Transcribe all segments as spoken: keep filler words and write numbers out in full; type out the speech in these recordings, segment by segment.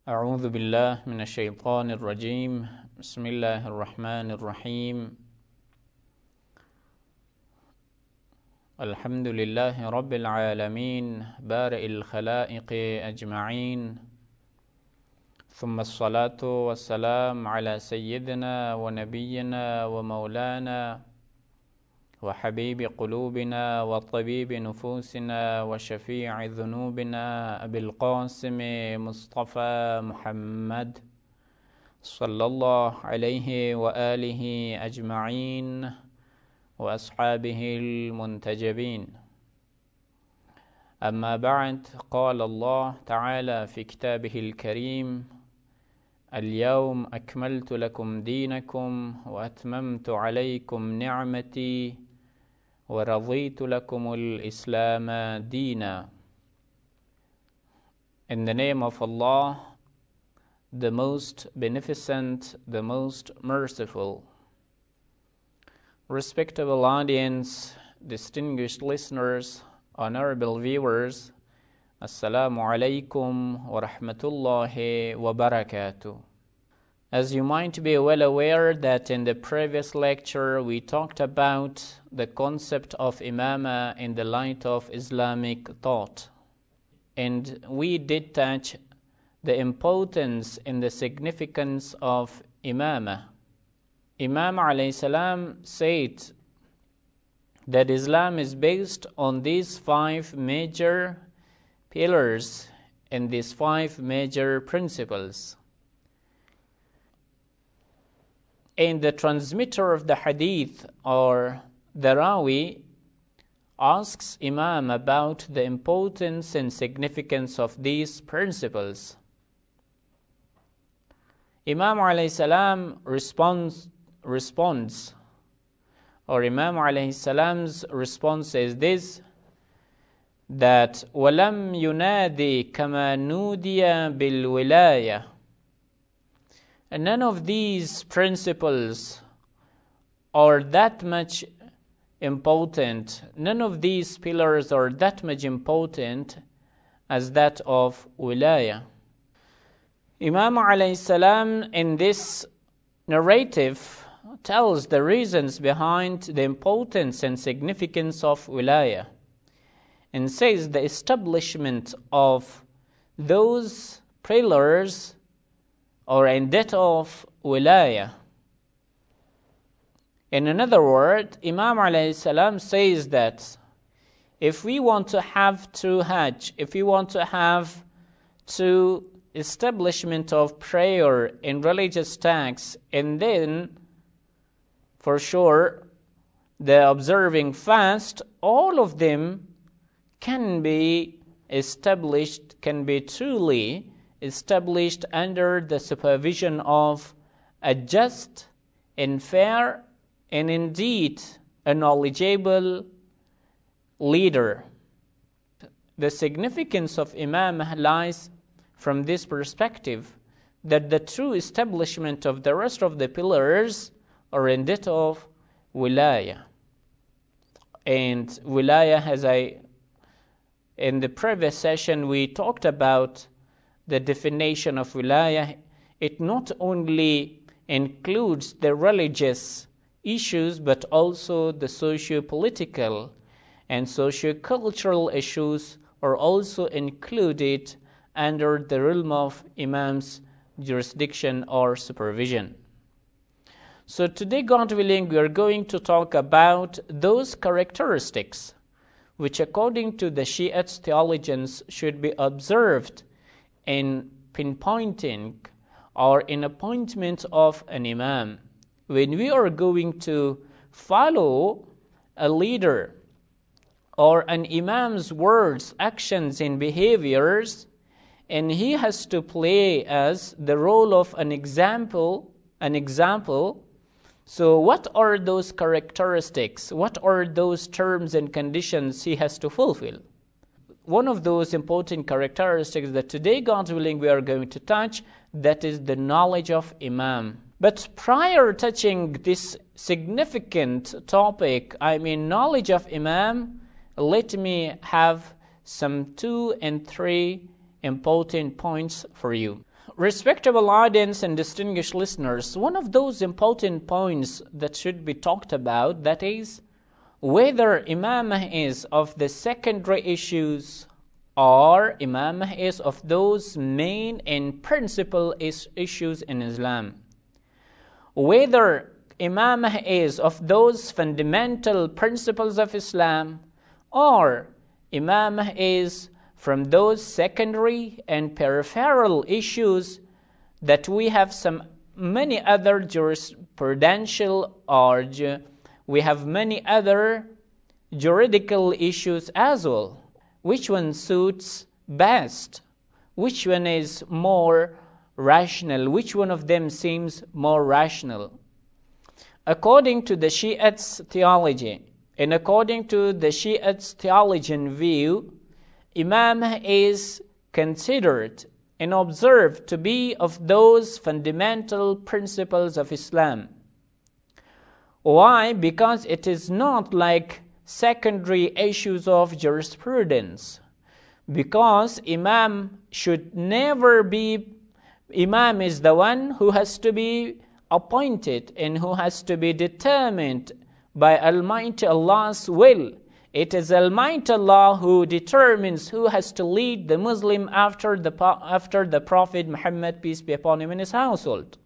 أعوذ بالله من الشيطان الرجيم بسم الله الرحمن الرحيم الحمد لله رب العالمين بارئ الخلائق أجمعين ثم الصلاة والسلام على سيدنا ونبينا ومولانا وحبيب قلوبنا وطبيب نفوسنا وشفيع ذنوبنا أبي القاسم مصطفى محمد صلى الله عليه وآله أجمعين وأصحابه المنتجبين. أما بعد، قال الله تعالى في كتابه الكريم: اليوم أكملت لكم دينكم وأتممت عليكم نعمتي وَرَضِيتُ لَكُمُ الْإِسْلَامَ دِينًا. In the name of Allah, the most beneficent, the most merciful. Respectable audience, distinguished listeners, honorable viewers, Assalamu alaikum wa rahmatullahi wa barakatuh. As you might be well aware that in the previous lecture we talked about the concept of imama in the light of Islamic thought. And we did touch the importance and the significance of imama. Imam alayhi salam said that Islam is based on these five major pillars and these five major principles. And the transmitter of the hadith, or the Rawi, asks Imam about the importance and significance of these principles. Imam alayhi salam responds, responds, or Imam alayhi salam's response is this, that وَلَمْ يُنَادِي كَمَا نُودِيَ بِالْوِلَايَةِ. And none of these principles are that much important, none of these pillars are that much important as that of wilaya. Imam alayhi salam in this narrative tells the reasons behind the importance and significance of wilaya, and says the establishment of those pillars or in that of wilaya. In another word, Imam alayhi salam says that if we want to have true Hajj, if we want to have true establishment of prayer and religious tasks, and then for sure the observing fast, all of them can be established, can be truly established under the supervision of a just and fair and indeed a knowledgeable leader. The significance of Imam lies from this perspective, that the true establishment of the rest of the pillars are in that of wilaya. And wilaya, as I in the previous session we talked about the definition of wilaya, it not only includes the religious issues but also the socio-political and socio-cultural issues are also included under the realm of Imam's jurisdiction or supervision. So today, God willing, we are going to talk about those characteristics which according to the Shiite theologians should be observed in pinpointing or in appointment of an imam. When we are going to follow a leader or an imam's words, actions, and behaviors, and he has to play as the role of an example, an example. So what are those characteristics? What are those terms and conditions he has to fulfill? One of those important characteristics that today, God willing, we are going to touch, that is the knowledge of Imam. But prior touching this significant topic, I mean knowledge of Imam, let me have some two and three important points for you. Respectable audience and distinguished listeners, one of those important points that should be talked about, that is, whether imamah is of the secondary issues or imamah is of those main and principal is issues in Islam. Whether imamah is of those fundamental principles of Islam or imamah is from those secondary and peripheral issues that we have some many other jurisprudential or ju- we have many other juridical issues as well. Which one suits best? Which one is more rational? Which one of them seems more rational? According to the Shiites' theology and according to the Shiites' theologian view, Imam is considered and observed to be of those fundamental principles of Islam. Why? Because it is not like secondary issues of jurisprudence. Because Imam should never be, Imam is the one who has to be appointed and who has to be determined by Almighty Allah's will. It is Almighty Allah who determines who has to lead the Muslim after the, after the Prophet Muhammad, peace be upon him, in his household.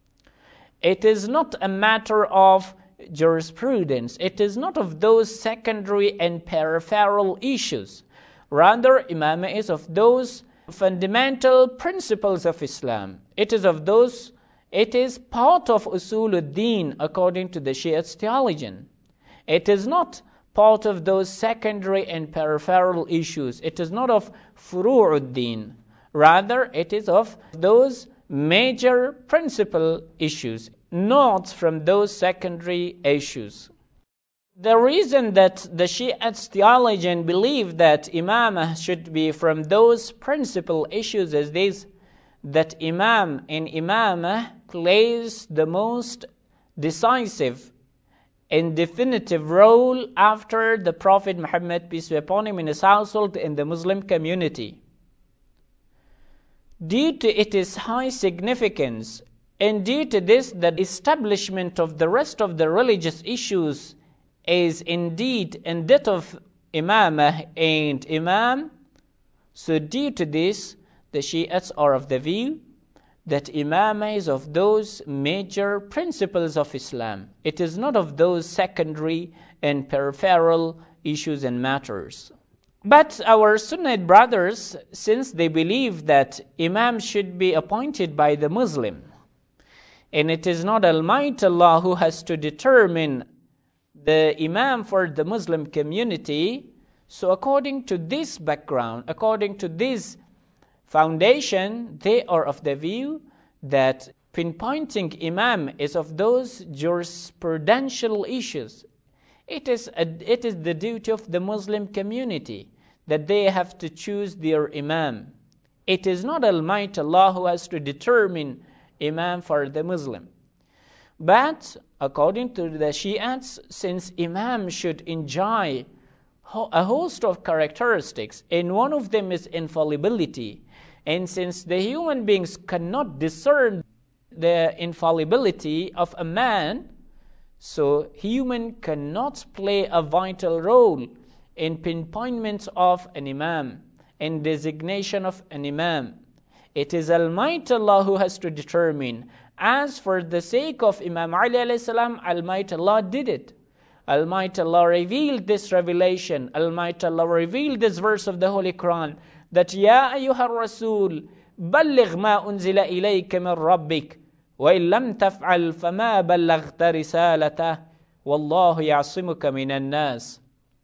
It is not a matter of jurisprudence. It is not of those secondary and peripheral issues. Rather, Imam is of those fundamental principles of Islam. It is of those, it is part of Usuluddin according to the Shiites' theologian. It is not part of those secondary and peripheral issues. It is not of Furu'uddin. Rather, it is of those major principal issues, not from those secondary issues. The reason that the Shiites theologian believe that Imam should be from those principal issues is this, that Imam in Imamah plays the most decisive and definitive role after the Prophet Muhammad, peace be upon him, in his household in the Muslim community. Due to its high significance, and due to this, the establishment of the rest of the religious issues is indeed in that of Imamah and Imam. So due to this, the Shiites are of the view that Imamah is of those major principles of Islam. It is not of those secondary and peripheral issues and matters. But our Sunnite brothers, since they believe that Imam should be appointed by the Muslim, and it is not Almighty Allah who has to determine the Imam for the Muslim community, so according to this background, according to this foundation, they are of the view that pinpointing Imam is of those jurisprudential issues. It is, a, it is the duty of the Muslim community that they have to choose their Imam. It is not Almighty Allah who has to determine Imam for the Muslim. But according to the Shiites, since Imam should enjoy a host of characteristics, and one of them is infallibility, and since the human beings cannot discern the infallibility of a man, so human cannot play a vital role in pinpointment of an Imam, in designation of an Imam. It is Almighty Allah who has to determine. As for the sake of Imam Ali alayhi salam, Almighty Allah did it. Almighty Allah revealed this revelation. Almighty Allah revealed this verse of the Holy Quran, that Ya ayyuha rasul, balligh ma unzila ilayka min rabbik, wa in lam taf'al fama ballaghta risalatah, wallahu ya'simuka minan nas.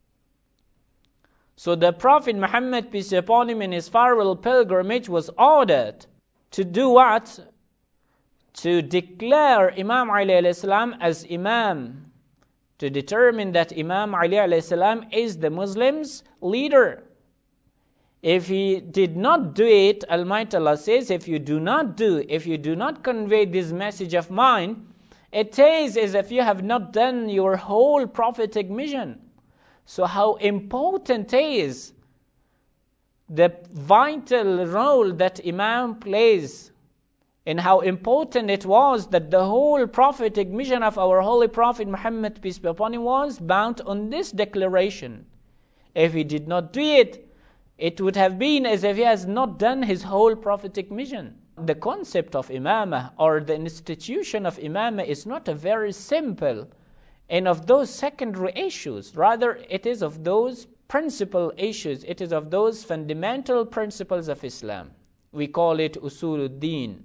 So the Prophet Muhammad, peace be upon him, in his farewell pilgrimage was ordered to do what? To declare Imam Ali alayhi salam as Imam, to determine that Imam Ali alayhi salam is the Muslims' leader. If he did not do it, Almighty Allah says, if you do not do, if you do not convey this message of mine, it is as if you have not done your whole prophetic mission. So how important is the vital role that Imam plays and how important it was that the whole prophetic mission of our Holy Prophet Muhammad, peace be upon him, was bound on this declaration. If he did not do it, it would have been as if he has not done his whole prophetic mission. The concept of imamah or the institution of imamah is not a very simple and of those secondary issues. Rather, it is of those principal issues. It is of those fundamental principles of Islam. We call it usuluddin.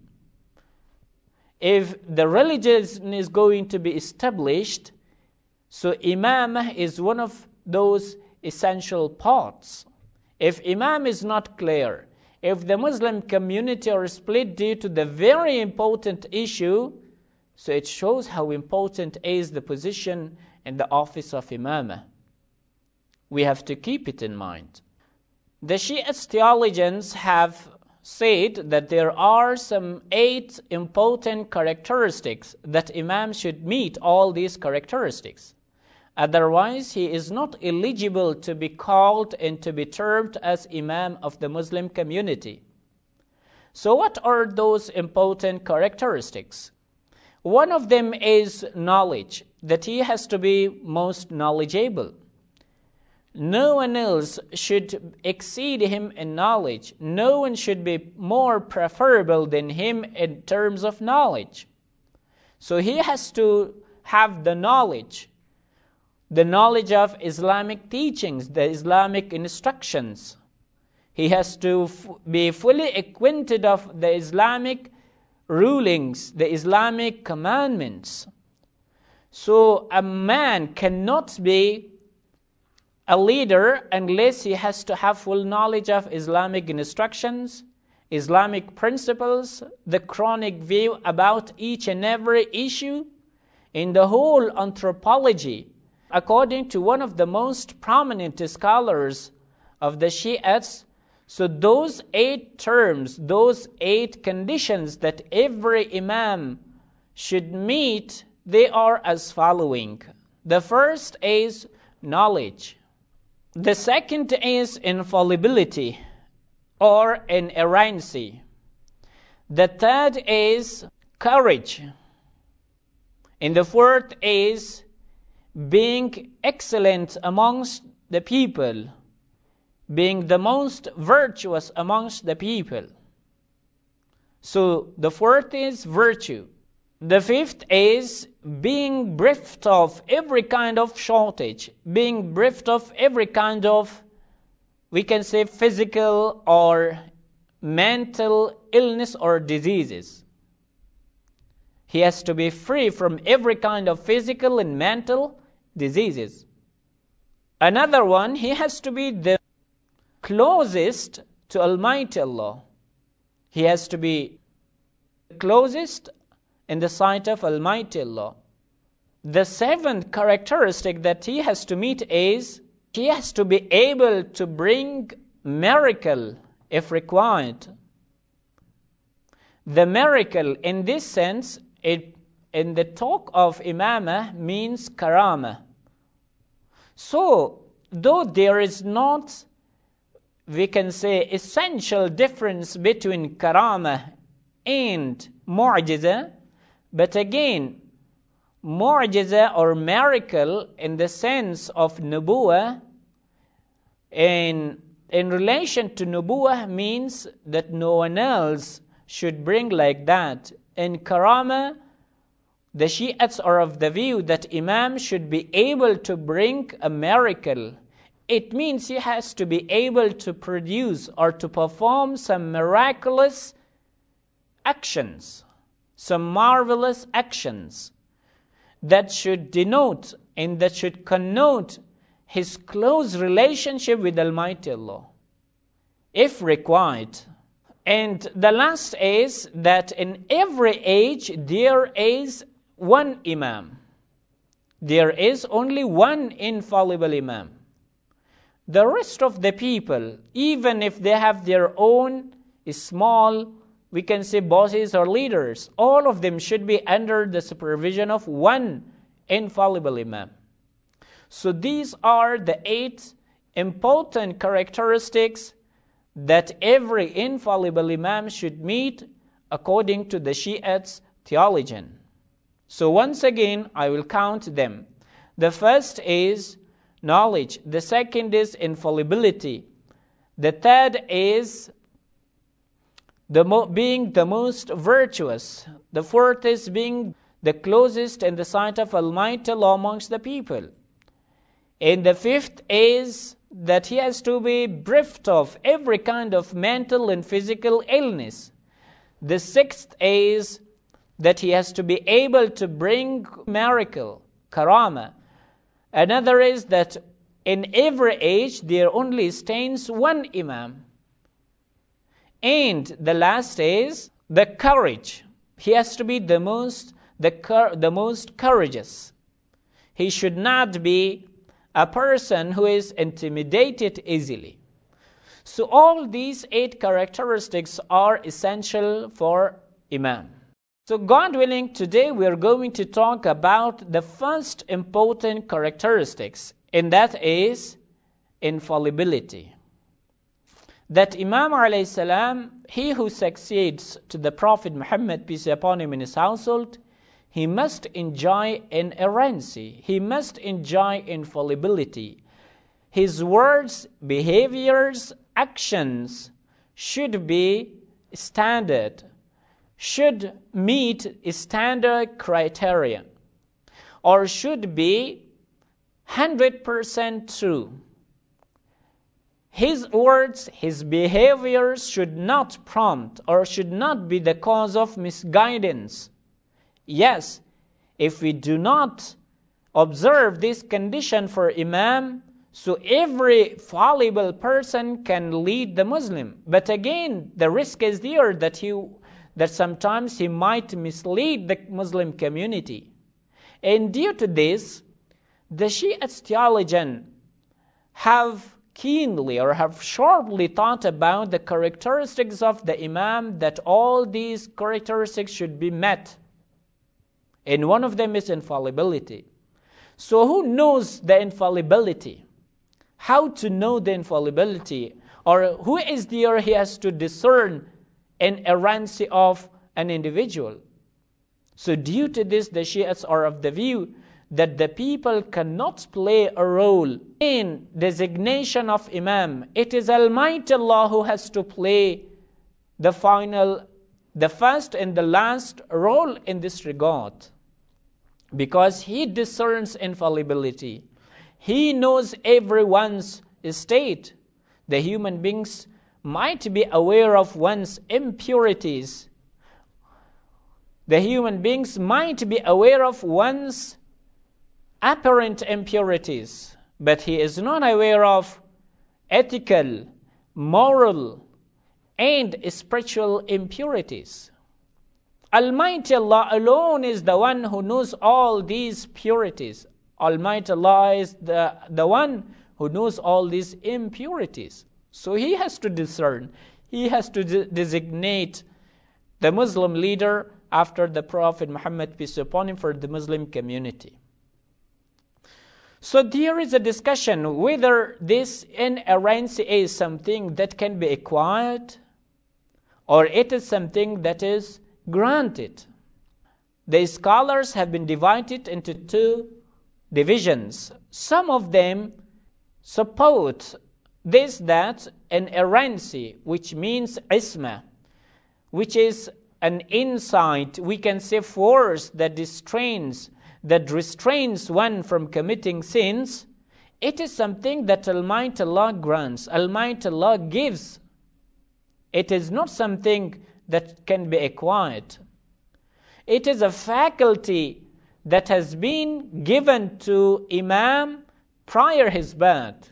If the religion is going to be established, so imamah is one of those essential parts. If imam is not clear, if the Muslim community are split due to the very important issue, so it shows how important is the position and the office of imamah. We have to keep it in mind. The Shia theologians have said that there are some eight important characteristics that imam should meet all these characteristics. Otherwise, he is not eligible to be called and to be termed as imam of the Muslim community. So what are those important characteristics? One of them is knowledge, that he has to be most knowledgeable. No one else should exceed him in knowledge. No one should be more preferable than him in terms of knowledge. So he has to have the knowledge, the knowledge of Islamic teachings, the Islamic instructions. He has to f- be fully acquainted of the Islamic rulings, the Islamic commandments. So a man cannot be a leader unless he has to have full knowledge of Islamic instructions, Islamic principles, the Quranic view about each and every issue in the whole anthropology. According to one of the most prominent scholars of the Shiites, so those eight terms, those eight conditions that every imam should meet, they are as following. The first is knowledge. The second is infallibility or inerrancy. The third is courage. And the fourth is being excellent amongst the people, being the most virtuous amongst the people. So the fourth is virtue. The fifth is being bereft of every kind of shortage, being bereft of every kind of, we can say, physical or mental illness or diseases. He has to be free from every kind of physical and mental diseases. Another one, he has to be the closest to Almighty Allah. He has to be closest in the sight of Almighty Allah. The seventh characteristic that he has to meet is he has to be able to bring miracle if required. The miracle in this sense, it, in the talk of imamah, means karama. So, though there is not, we can say, essential difference between karama and mu'jiza, but again, mu'jiza or miracle in the sense of nubuwah, in, in relation to nubuwah means that no one else should bring like that. In karama, the Shiites are of the view that imam should be able to bring a miracle. It means he has to be able to produce or to perform some miraculous actions, some marvelous actions that should denote and that should connote his close relationship with Almighty Allah, if required. And the last is that in every age there is one imam. There is only one infallible imam. The rest of the people, even if they have their own small, we can say, bosses or leaders, all of them should be under the supervision of one infallible imam. So these are the eight important characteristics that every infallible imam should meet according to the Shiites' theology. So once again, I will count them. The first is knowledge. The second is infallibility. The third is the mo- being the most virtuous. The fourth is being the closest in the sight of Almighty Allah amongst the people. And the fifth is that he has to be bereft of every kind of mental and physical illness. The sixth is that he has to be able to bring miracle, karama. Another is that in every age there only stands one Imam. And the last is the courage. He has to be the most, the, cur- the most courageous. He should not be a person who is intimidated easily. So all these eight characteristics are essential for Imam. So God willing, today we are going to talk about the first important characteristics, and that is infallibility. That Imam alayhi salam, he who succeeds to the Prophet Muhammad, peace be upon him, in his household, he must enjoy inerrancy. He must enjoy infallibility. His words, behaviors, actions should be standard, should meet standard criteria, or should be one hundred percent true. His words, his behaviors should not prompt or should not be the cause of misguidance. Yes, if we do not observe this condition for Imam, so every fallible person can lead the Muslim. But again, the risk is there that he, that sometimes he might mislead the Muslim community. And due to this, the Shiites theologians have keenly or have sharply thought about the characteristics of the Imam, that all these characteristics should be met. And one of them is infallibility. So who knows the infallibility? How to know the infallibility? Or who is there he has to discern an errancy of an individual? So due to this, the Shiites are of the view that the people cannot play a role in designation of Imam. It is Almighty Allah who has to play the final, the first and the last role in this regard. Because He discerns infallibility. He knows everyone's state. The human beings might be aware of one's impurities. The human beings might be aware of one's apparent impurities, but he is not aware of ethical, moral, and spiritual impurities. Almighty Allah alone is the one who knows all these purities. Almighty Allah is the, the one who knows all these impurities. So He has to discern. He has to de- designate the Muslim leader after the Prophet Muhammad, peace be upon him, for the Muslim community. So there is a discussion whether this inerrancy is something that can be acquired or it is something that is granted. The scholars have been divided into two divisions. Some of them support this, that inerrancy, which means isma, which is an insight, we can say force that restrains that restrains one from committing sins, it is something that Almighty Allah grants, Almighty Allah gives. It is not something that can be acquired. It is a faculty that has been given to Imam prior his birth.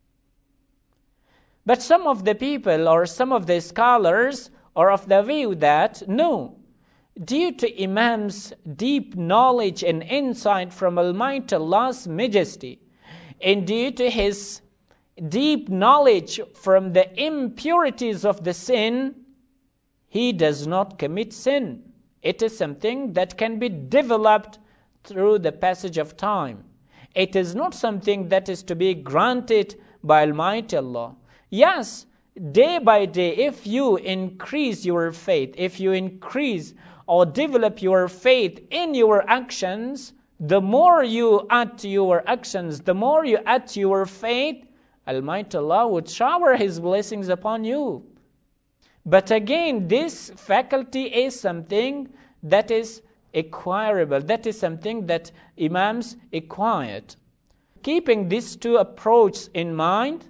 But some of the people or some of the scholars are of the view that no, due to Imam's deep knowledge and insight from Almighty Allah's majesty, and due to his deep knowledge from the impurities of the sin, he does not commit sin. It is something that can be developed through the passage of time. It is not something that is to be granted by Almighty Allah. Yes, day by day, if you increase your faith, if you increase or develop your faith in your actions, the more you add to your actions, the more you add to your faith, Almighty Allah would shower His blessings upon you. But again, this faculty is something that is acquirable. That is something that Imams acquired. Keeping these two approaches in mind,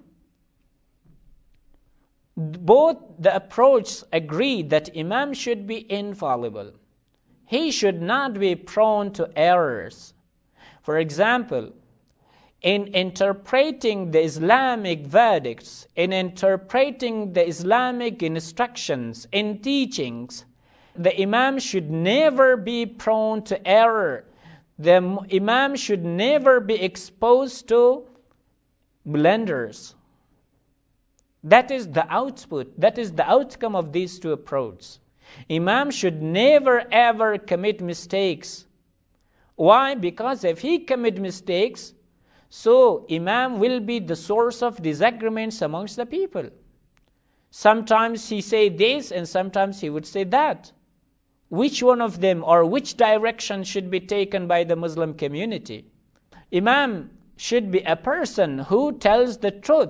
both the approaches agree that Imam should be infallible. He should not be prone to errors. For example, in interpreting the Islamic verdicts, in interpreting the Islamic instructions, in teachings, the Imam should never be prone to error. The Imam should never be exposed to blunders. That is the output, that is the outcome of these two approaches. Imam should never ever commit mistakes. Why? Because if he commit mistakes, so Imam will be the source of disagreements amongst the people. Sometimes he say this and sometimes he would say that. Which one of them or which direction should be taken by the Muslim community? Imam should be a person who tells the truth,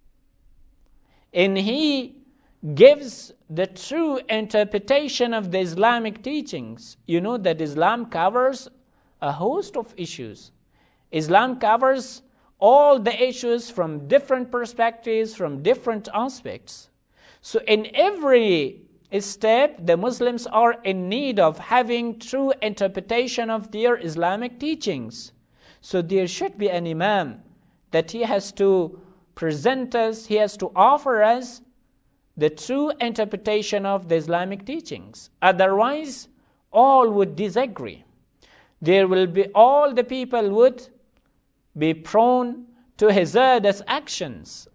and he gives the true interpretation of the Islamic teachings. You know that Islam covers a host of issues. Islam covers all the issues from different perspectives, from different aspects. So in every step, the Muslims are in need of having true interpretation of their Islamic teachings. So there should be an Imam that he has to present us, he has to offer us the true interpretation of the Islamic teachings. Otherwise, all would disagree. There will be, all the people would be prone to hazardous actions.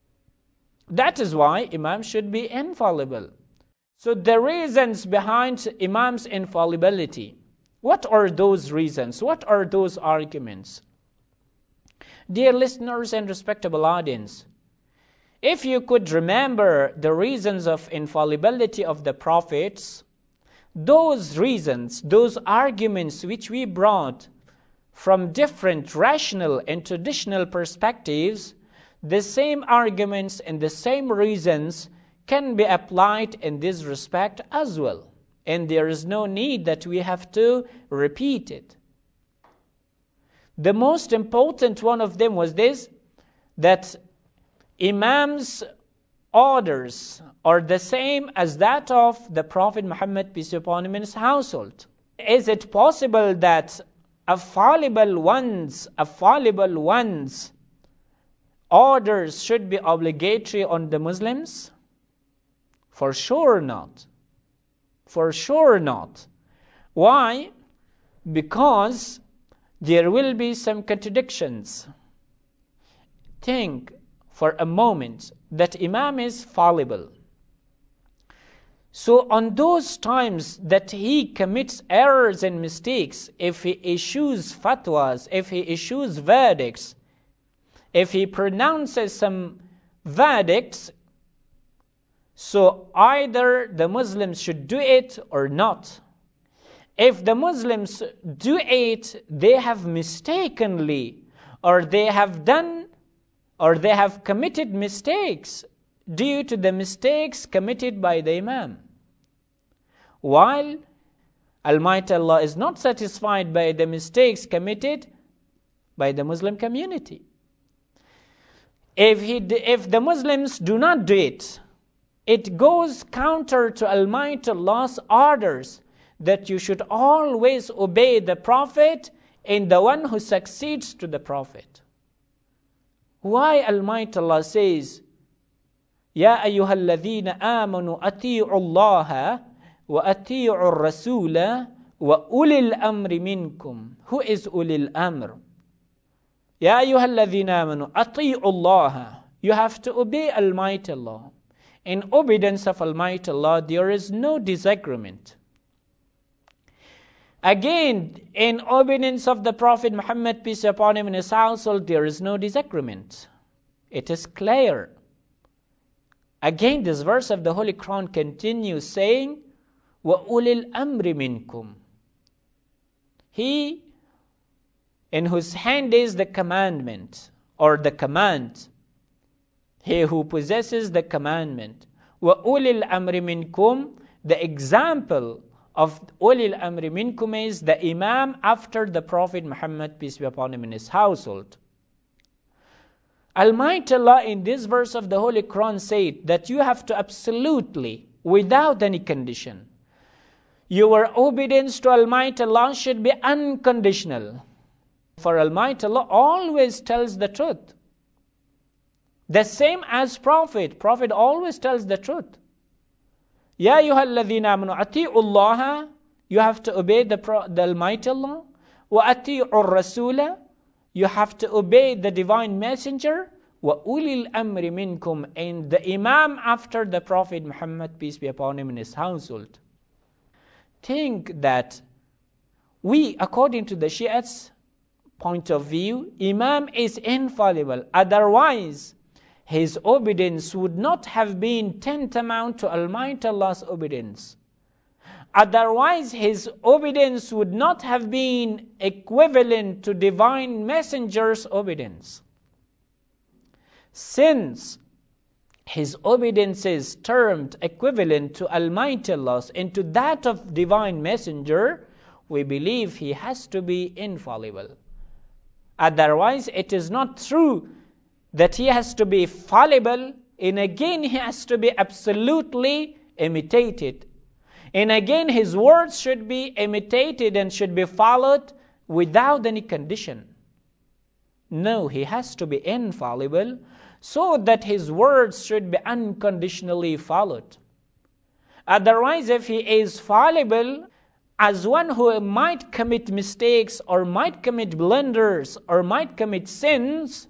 That is why Imam should be infallible. So the reasons behind Imam's infallibility, what are those reasons? What are those arguments? Dear listeners and respectable audience, if you could remember the reasons of infallibility of the prophets, those reasons, those arguments which we brought from different rational and traditional perspectives, the same arguments and the same reasons can be applied in this respect as well. And there is no need that we have to repeat it. The most important one of them was this, that Imam's orders are the same as that of the Prophet Muhammad, peace be upon him, and his household. Is it possible that a fallible one's, a fallible one's orders should be obligatory on the Muslims? For sure not. For sure not. Why? Because there will be some contradictions. Think for a moment that Imam is fallible. So on those times that he commits errors and mistakes, if he issues fatwas, if he issues verdicts, if he pronounces some verdicts, so either the Muslims should do it or not. If the Muslims do it, they have mistakenly, or they have done, or they have committed mistakes due to the mistakes committed by the Imam. While Almighty Allah is not satisfied by the mistakes committed by the Muslim community. If, he, if the Muslims do not do it, it goes counter to Almighty Allah's orders that you should always obey the Prophet and the one who succeeds to the Prophet. Why Almighty Allah says, Ya ayyuhalladhina amanu ati'u Allah wa ati'u ar-rasula wa ulil amri minkum. Who is ulil amr? Ya ayyuhalladhina amanu ati'u Allah. You have to obey Almighty Allah. In obedience of Almighty Allah, there is no disagreement. Again, in obedience of the Prophet Muhammad, peace be upon him, and his household, there is no disagreement. It is clear. Again, this verse of the Holy Quran continues saying, وَأُولِي الْأَمْرِ مِنْكُمْ. He in whose hand is the commandment or the command, he who possesses the commandment. وَأُولِي الْأَمْرِ مِنْكُمْ. The example of أُولِي الْأَمْرِ مِنْكُمْ is the Imam after the Prophet Muhammad, peace be upon him, in his household. Almighty Allah in this verse of the Holy Quran said that you have to absolutely, without any condition, your obedience to Almighty Allah should be unconditional. For Almighty Allah always tells the truth. The same as Prophet. Prophet always tells the truth. Ya ayyuhalladhina amanu ati'u Allah. You have to obey the, the Almighty Allah. Wa ati'u rasula. You have to obey the divine messenger. Wa ulil amri minkum. And the Imam after the Prophet Muhammad, peace be upon him, in his household. Think that we, according to the Shiites' point of view, Imam is infallible. Otherwise, his obedience would not have been tantamount to Almighty Allah's obedience. Otherwise, his obedience would not have been equivalent to divine messenger's obedience. Since his obedience is termed equivalent to Almighty Allah's and to that of divine messenger, we believe he has to be infallible. Otherwise, it is not true that he has to be fallible, and again he has to be absolutely imitated. And again his words should be imitated and should be followed without any condition. No, he has to be infallible so that his words should be unconditionally followed. Otherwise, if he is fallible, as one who might commit mistakes or might commit blunders or might commit sins,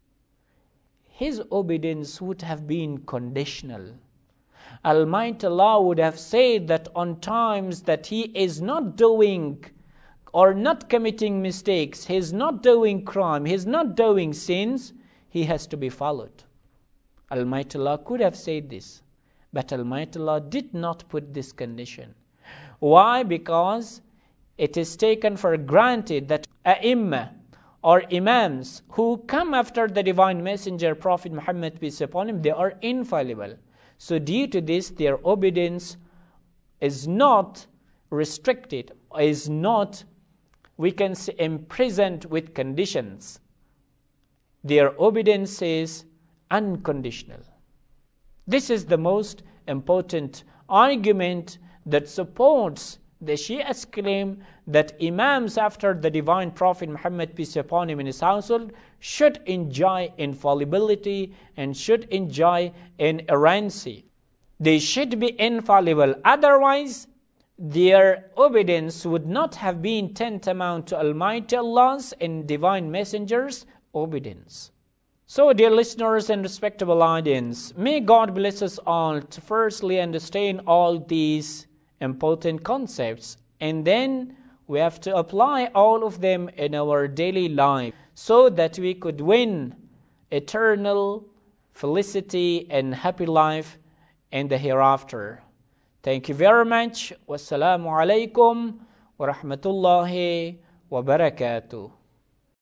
his obedience would have been conditional. Almighty Allah would have said that on times that he is not doing or not committing mistakes, he is not doing crime, he is not doing sins, he has to be followed. Almighty Allah could have said this, but Almighty Allah did not put this condition. Why? Because it is taken for granted that A'imma or Imams who come after the divine messenger Prophet Muhammad, peace upon him, they are infallible. So due to this, their obedience is not restricted, is not, we can say, imprisoned with conditions. Their obedience is unconditional. This is the most important argument that supports the Shia's claim that Imams after the divine Prophet Muhammad, peace upon him, in his household should enjoy infallibility and should enjoy inerrancy. They should be infallible. Otherwise, their obedience would not have been tantamount to Almighty Allah's and divine messengers' obedience. So, dear listeners and respectable audience, may God bless us all to firstly understand all these important concepts, and then we have to apply all of them in our daily life so that we could win eternal felicity and happy life in the hereafter. Thank you very much. Wassalamu alaikum wa rahmatullahi wa barakatuh.